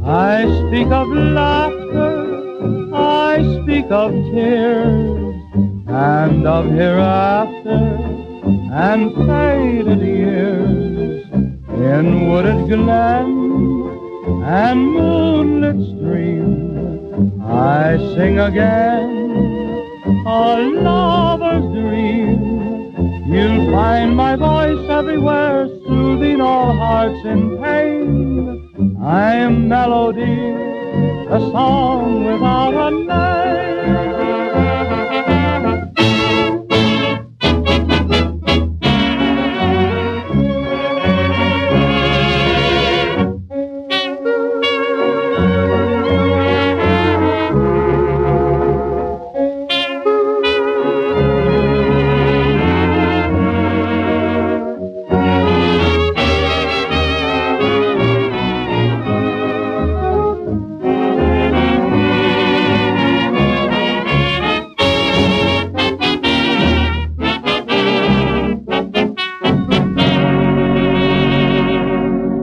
I speak of laughter, I speak of tears, and of hereafter, and faded years. In wooded glen and moonlit stream, I sing again a lover's dream. You'll find my voice everywhere, soothing all hearts in pain. I'm melody, a song without a name.